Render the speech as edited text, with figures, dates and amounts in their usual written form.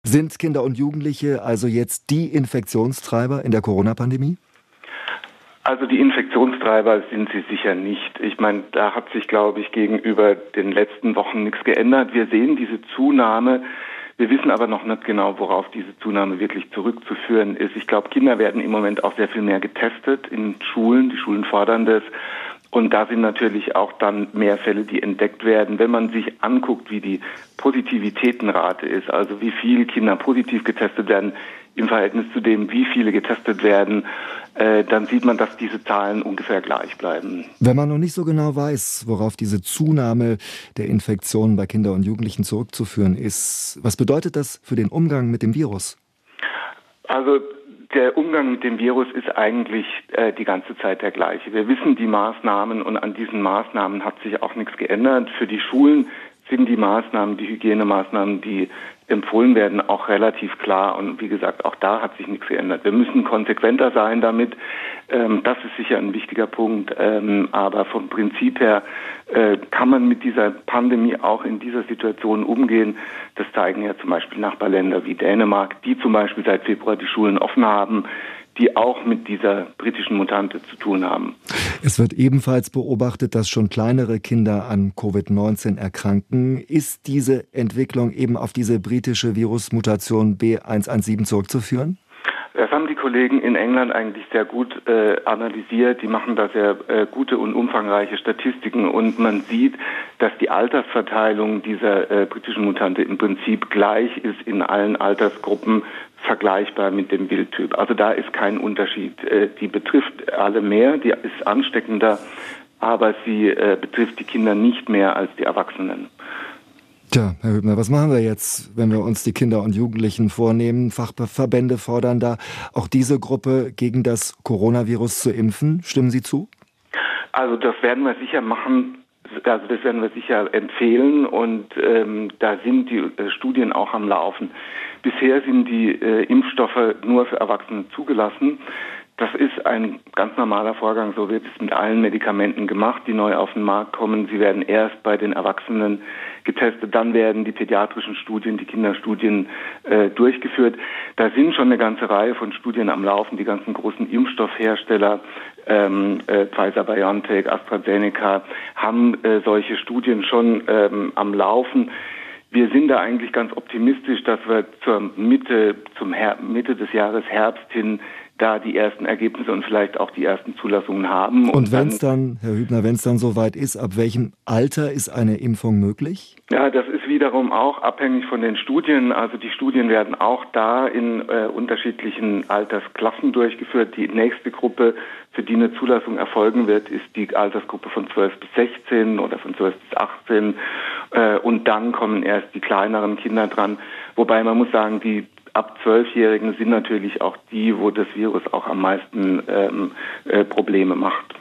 Sind Kinder und Jugendliche also jetzt die Infektionstreiber in der Corona-Pandemie? Also die Infektionstreiber sind sie sicher nicht. Ich meine, da hat sich, glaube ich, gegenüber den letzten Wochen nichts geändert. Wir sehen diese Zunahme. Wir wissen aber noch nicht genau, worauf diese Zunahme wirklich zurückzuführen ist. Ich glaube, Kinder werden im Moment auch sehr viel mehr getestet in Schulen. Die Schulen fordern das. Und da sind natürlich auch dann mehr Fälle, die entdeckt werden. Wenn man sich anguckt, wie die Positivitätenrate ist, also wie viele Kinder positiv getestet werden im Verhältnis zu dem, wie viele getestet werden, dann sieht man, dass diese Zahlen ungefähr gleich bleiben. Wenn man noch nicht so genau weiß, worauf diese Zunahme der Infektionen bei Kindern und Jugendlichen zurückzuführen ist, was bedeutet das für den Umgang mit dem Virus? Also der Umgang mit dem Virus ist eigentlich die ganze Zeit der gleiche. Wir wissen die Maßnahmen und an diesen Maßnahmen hat sich auch nichts geändert. Für die Schulen sind die Maßnahmen, die Hygienemaßnahmen, die empfohlen werden, auch relativ klar. Und wie gesagt, auch da hat sich nichts geändert. Wir müssen konsequenter sein damit. Das ist sicher ein wichtiger Punkt. Aber vom Prinzip her kann man mit dieser Pandemie auch in dieser Situation umgehen. Das zeigen ja zum Beispiel Nachbarländer wie Dänemark, die zum Beispiel seit Februar die Schulen offen haben, die auch mit dieser britischen Mutante zu tun haben. Es wird ebenfalls beobachtet, dass schon kleinere Kinder an Covid-19 erkranken. Ist diese Entwicklung eben auf diese britische Virusmutation B117 zurückzuführen? Das haben die Kollegen in England eigentlich sehr gut analysiert. Die machen da sehr gute und umfangreiche Statistiken und man sieht, dass die Altersverteilung dieser britischen Mutante im Prinzip gleich ist in allen Altersgruppen, vergleichbar mit dem Wildtyp. Also da ist kein Unterschied. Die betrifft alle mehr, die ist ansteckender, aber sie betrifft die Kinder nicht mehr als die Erwachsenen. Tja, Herr Hübner, was machen wir jetzt, wenn wir uns die Kinder und Jugendlichen vornehmen? Fachverbände fordern da, auch diese Gruppe gegen das Coronavirus zu impfen. Stimmen Sie zu? Also das werden wir sicher machen. Also das werden wir sicher empfehlen und da sind die Studien auch am Laufen. Bisher sind die Impfstoffe nur für Erwachsene zugelassen. Das ist ein ganz normaler Vorgang, so wird es mit allen Medikamenten gemacht, die neu auf den Markt kommen. Sie werden erst bei den Erwachsenen getestet, dann werden die pädiatrischen Studien, die Kinderstudien durchgeführt. Da sind schon eine ganze Reihe von Studien am Laufen, die ganzen großen Impfstoffhersteller, Pfizer, BioNTech, AstraZeneca, haben solche Studien schon am Laufen. Wir sind da eigentlich ganz optimistisch, dass wir zur Mitte des Jahres Herbst hin da die ersten Ergebnisse und vielleicht auch die ersten Zulassungen haben. Und wenn es dann, Herr Hübner, wenn es dann soweit ist, ab welchem Alter ist eine Impfung möglich? Ja, das ist wiederum auch abhängig von den Studien. Also die Studien werden auch da in unterschiedlichen Altersklassen durchgeführt. Die nächste Gruppe, für die eine Zulassung erfolgen wird, ist die Altersgruppe von 12 bis 16 oder von 12 bis 18. Und dann kommen erst die kleineren Kinder dran. Wobei man muss sagen, die ab 12-Jährigen sind natürlich auch die, wo das Virus auch am meisten Probleme macht.